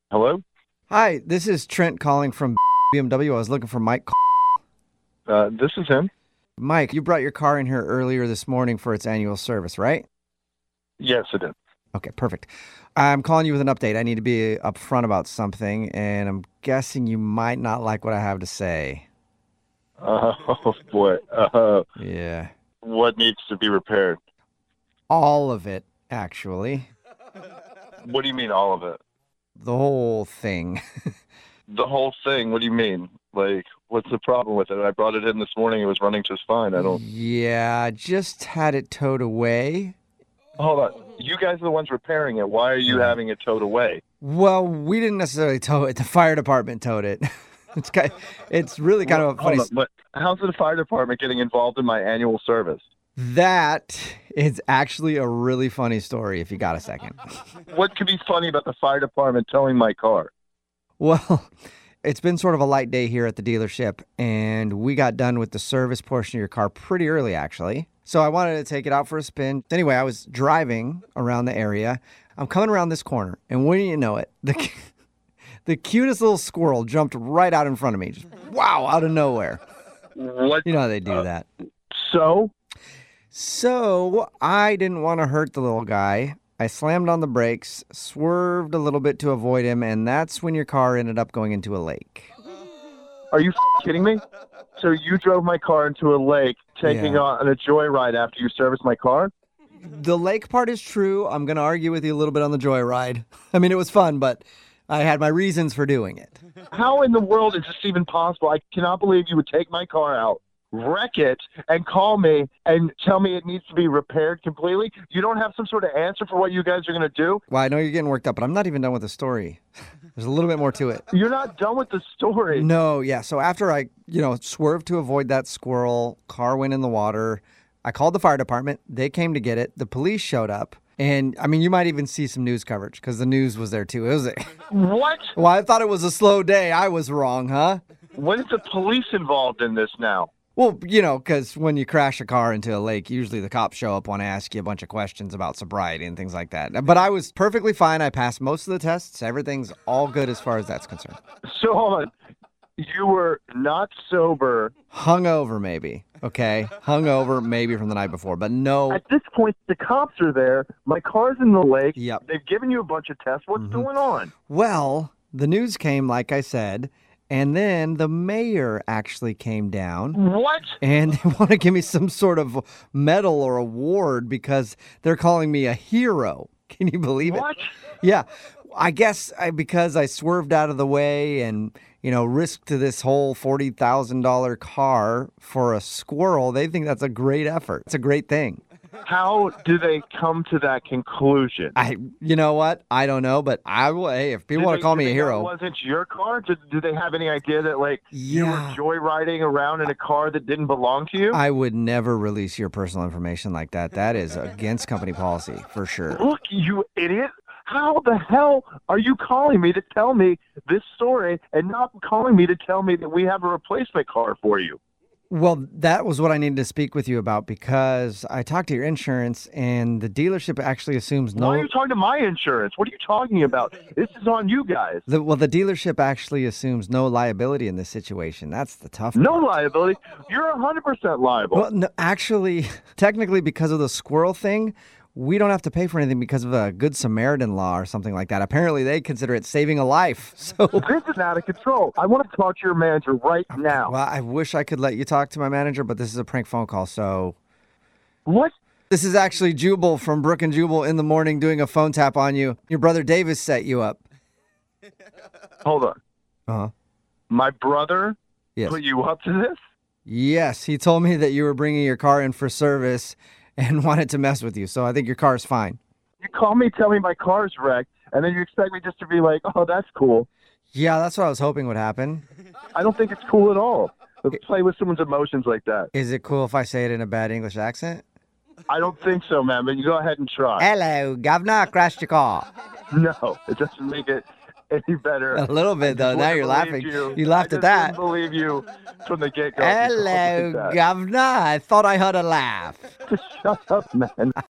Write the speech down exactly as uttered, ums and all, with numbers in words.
Hello? Hi, this is Trent calling from B M W. I was looking for Mike. Uh, this is him. Mike, you brought your car in here earlier this morning for its annual service, right? Yes, it is. Okay, perfect. I'm calling you with an update. I need to be upfront about something, and I'm guessing you might not like what I have to say. Uh, oh, boy. Uh, Yeah. what needs to be repaired? All of it, actually. What do you mean, all of it? The whole thing. The whole thing? What do you mean? Like, what's the problem with it? I brought it in this morning. It was running just fine. I don't... Yeah, I just had it towed away. Hold on. You guys are the ones repairing it. Why are you having it towed away? Well, we didn't necessarily tow it. The fire department towed it. It's kind, it's really kind of a funny. Hold on, but how's the fire department getting involved in my annual service? That is actually a really funny story if you got a second. What could be funny about the fire department towing my car? Well, it's been sort of a light day here at the dealership, and we got done with the service portion of your car pretty early, actually. So I wanted to take it out for a spin. Anyway, I was driving around the area. I'm coming around this corner, and wouldn't you know it, the, the cutest little squirrel jumped right out in front of me. Just, wow, out of nowhere. What? You know how they do uh, that. So? So I didn't want to hurt the little guy. I slammed on the brakes, swerved a little bit to avoid him, and that's when your car ended up going into a lake. Are you f- kidding me? So you drove my car into a lake, taking Yeah. on a joyride after you serviced my car? The lake part is true. I'm going to argue with you a little bit on the joyride. I mean, it was fun, but I had my reasons for doing it. How in the world is this even possible? I cannot believe you would take my car out, wreck it, and call me and tell me it needs to be repaired completely. You don't have some sort of answer for what you guys are going to do? Well, I know you're getting worked up, but I'm not even done with the story. There's a little bit more to it. You're not done with the story. No, yeah. So after I, you know, swerved to avoid that squirrel, car went in the water. I called the fire department. They came to get it. The police showed up. And, I mean, you might even see some news coverage because the news was there, too. It was a, What? well, I thought it was a slow day. I was wrong, huh? When is the police involved in this now? Well, you know, because when you crash a car into a lake, usually the cops show up, want to ask you a bunch of questions about sobriety and things like that. But I was perfectly fine. I passed most of the tests. Everything's all good as far as that's concerned. So hold on. You were not sober. Hungover, maybe. Okay? Hungover, maybe from the night before. But no. At this point, the cops are there. My car's in the lake. Yep. They've given you a bunch of tests. What's Mhm. going on? Well, the news came, like I said, and then the mayor actually came down. What? And they want to give me some sort of medal or award because they're calling me a hero. Can you believe it? What? Yeah. I guess I, because I swerved out of the way and, you know, risked this whole forty thousand dollars car for a squirrel, they think that's a great effort. It's a great thing. How do they come to that conclusion? I, you know what? I don't know, but I will. Hey, if people Did want they- to call did me a they know hero. It wasn't your car? Did, did they have any idea that, like, you were Yeah. joyriding around in a car that didn't belong to you? I would never release your personal information like that. That is against company policy, for sure. Look, you idiot. How the hell are you calling me to tell me this story and not calling me to tell me that we have a replacement car for you? Well, that was what I needed to speak with you about because I talked to your insurance and the dealership actually assumes no. Why are you talking to my insurance? What are you talking about? This is on you guys. The, well, the dealership actually assumes no liability in this situation. That's the tough No part. liability. You're one hundred percent liable. Well, no, actually, technically, because of the squirrel thing, we don't have to pay for anything because of a Good Samaritan law or something like that. Apparently, they consider it saving a life. So, This is out of control. I want to talk to your manager right now. well, I wish I could let you talk to my manager, but this is a prank phone call. So, What? this is actually Jubal from Brook and Jubal in the morning doing a phone tap on you. Your brother Davis set you up. Hold on. Uh-huh. My brother Yes. put you up to this? Yes, he told me that you were bringing your car in for service and wanted to mess with you. So I think your car's fine. You call me, tell me my car's wrecked, and then you expect me just to be like, oh, that's cool. Yeah, that's what I was hoping would happen. I don't think it's cool at all. To play with someone's emotions like that. Is it cool if I say it in a bad English accent? I don't think so, man, but you go ahead and try. Hello, governor, crashed your car. No, it doesn't make it any better. A little bit, though. Now you're laughing. You, You laughed I at just that. didn't believe you from the get-go. Hello, governor. I thought I heard a laugh. Shut up, man.